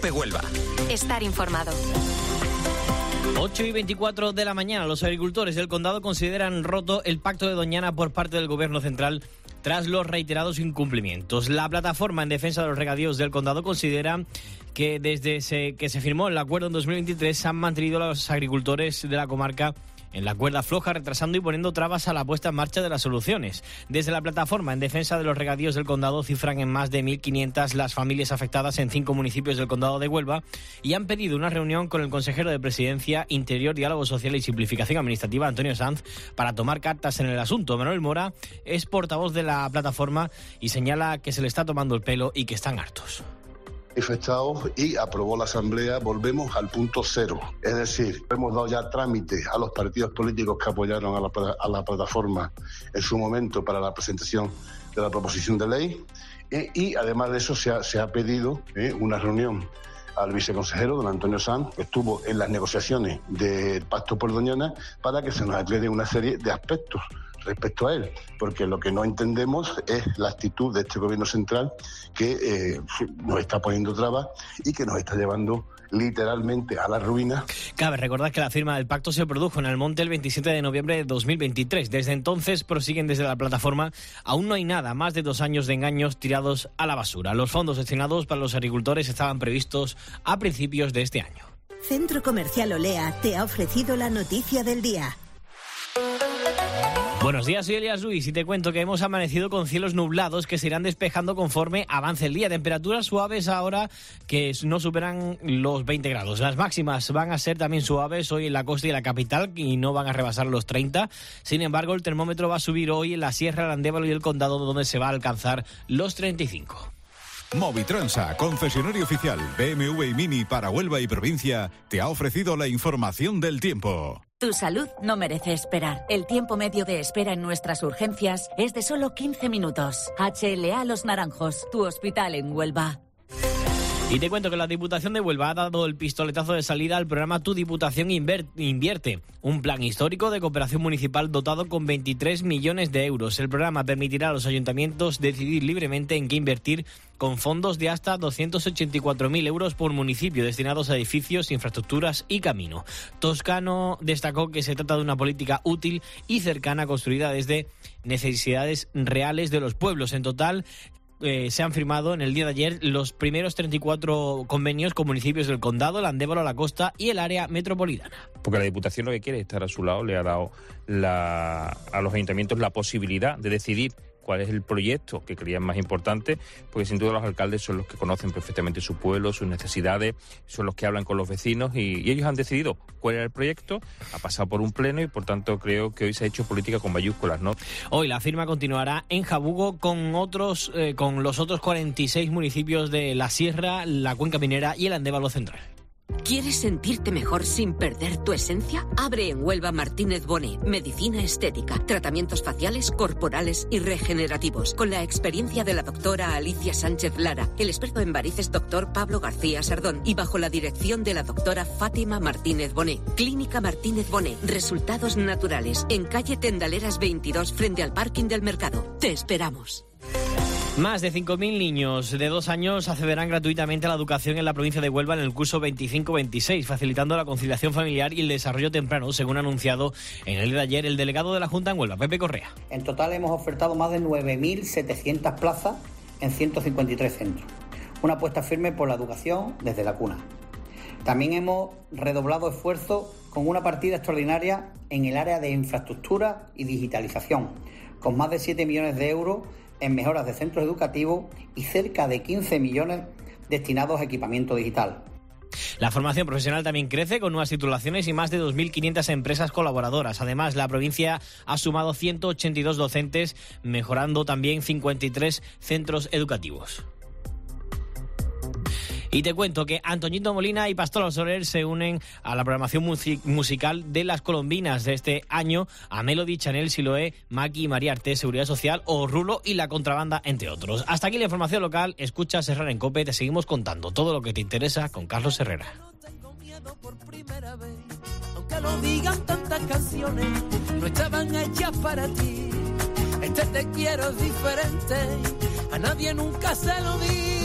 COPE Huelva. Estar informado. 8:24 de la mañana. Los agricultores del condado consideran roto el pacto de Doñana por parte del Gobierno central tras los reiterados incumplimientos. La plataforma en defensa de los regadíos del condado considera que desde que se firmó el acuerdo en 2023 se han mantenido los agricultores de la comarca en la cuerda floja, retrasando y poniendo trabas a la puesta en marcha de las soluciones. Desde la plataforma en defensa de los regadíos del condado cifran en más de 1.500 las familias afectadas en 5 municipios del condado de Huelva y han pedido una reunión con el consejero de Presidencia, Interior, Diálogo Social y Simplificación Administrativa, Antonio Sanz, para tomar cartas en el asunto. Manuel Mora es portavoz de la plataforma y señala que se le está tomando el pelo y que están hartos. Manifestados y aprobó la Asamblea, volvemos al punto cero. Es decir, hemos dado ya trámite a los partidos políticos que apoyaron a la plataforma en su momento para la presentación de la proposición de ley y además de eso se ha pedido una reunión al viceconsejero, don Antonio Sanz, que estuvo en las negociaciones del Pacto por Doñana, para que se nos aclare una serie de aspectos respecto a él, porque lo que no entendemos es la actitud de este gobierno central que nos está poniendo trabas y que nos está llevando literalmente a la ruina. Cabe recordar que la firma del pacto se produjo en Almonte el 27 de noviembre de 2023. Desde entonces prosiguen desde la plataforma. Aún no hay nada, más de 2 años de engaños tirados a la basura. Los fondos destinados para los agricultores estaban previstos a principios de este año. Centro Comercial Olea te ha ofrecido la noticia del día. Buenos días, soy Elías Ruiz y te cuento que hemos amanecido con cielos nublados que se irán despejando conforme avance el día. Temperaturas suaves ahora que no superan los 20 grados. Las máximas van a ser también suaves hoy en la costa y en la capital y no van a rebasar los 30. Sin embargo, el termómetro va a subir hoy en la Sierra, el Andévalo y el Condado, donde se va a alcanzar los 35. Movitransa, concesionario oficial BMW y Mini para Huelva y provincia, te ha ofrecido la información del tiempo. Tu salud no merece esperar. El tiempo medio de espera en nuestras urgencias es de solo 15 minutos. HLA Los Naranjos, tu hospital en Huelva. Y te cuento que la Diputación de Huelva ha dado el pistoletazo de salida al programa Tu Diputación Invierte, un plan histórico de cooperación municipal dotado con 23 millones de euros. El programa permitirá a los ayuntamientos decidir libremente en qué invertir con fondos de hasta 284.000 euros por municipio destinados a edificios, infraestructuras y camino. Toscano destacó que se trata de una política útil y cercana construida desde necesidades reales de los pueblos. En total, se han firmado en el día de ayer los primeros 34 convenios con municipios del Condado, el Andévalo, la Costa y el área metropolitana. Porque la Diputación lo que quiere es estar a su lado, le ha dado a los ayuntamientos la posibilidad de decidir cuál es el proyecto que creían más importante, porque sin duda los alcaldes son los que conocen perfectamente su pueblo, sus necesidades, son los que hablan con los vecinos y ellos han decidido cuál era el proyecto, ha pasado por un pleno y por tanto creo que hoy se ha hecho política con mayúsculas, ¿no? Hoy la firma continuará en Jabugo con los otros 46 municipios de la Sierra, la Cuenca Minera y el Andévalo Central. ¿Quieres sentirte mejor sin perder tu esencia? Abre en Huelva Martínez Bonet, medicina estética, tratamientos faciales, corporales y regenerativos, con la experiencia de la doctora Alicia Sánchez Lara, el experto en varices doctor Pablo García Sardón y bajo la dirección de la doctora Fátima Martínez Bonet. Clínica Martínez Bonet, resultados naturales, en calle Tendaleras 22 frente al parking del mercado. Te esperamos. Más de 5.000 niños de 2 años accederán gratuitamente a la educación en la provincia de Huelva en el curso 25-26, facilitando la conciliación familiar y el desarrollo temprano, según ha anunciado en el día de ayer el delegado de la Junta en Huelva, Pepe Correa. En total hemos ofertado más de 9.700 plazas en 153 centros. Una apuesta firme por la educación desde la cuna. También hemos redoblado esfuerzos con una partida extraordinaria en el área de infraestructura y digitalización, con más de 7 millones de euros en mejoras de centros educativos y cerca de 15 millones destinados a equipamiento digital. La formación profesional también crece con nuevas titulaciones y más de 2.500 empresas colaboradoras. Además, la provincia ha sumado 182 docentes, mejorando también 53 centros educativos. Y te cuento que Antoñito Molina y Pastora Soler se unen a la programación musical de las colombinas de este año, a Melody, Chanel, Siloé, Maki, María Arte, Seguridad Social o Rulo y La Contrabanda, entre otros. Hasta aquí la información local. Escucha Herrera en COPE. Te seguimos contando todo lo que te interesa con Carlos Herrera. Aunque lo digan tantas canciones, no estaban hechas para ti. Este te quiero es diferente, a nadie nunca se lo di.